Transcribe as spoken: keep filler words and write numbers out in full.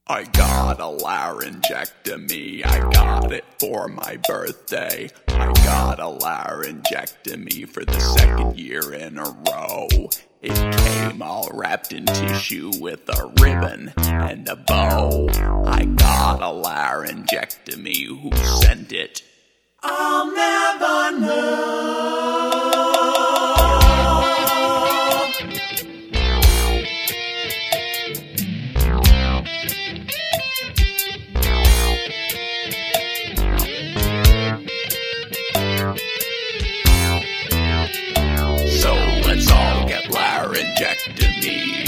I got a laryngectomy, I got it for my birthday. I got a laryngectomy for the second year in a row. It came all wrapped in tissue with a ribbon and a bow. I got a laryngectomy, who sent it? I'll never know. So let's all get laryngectomy.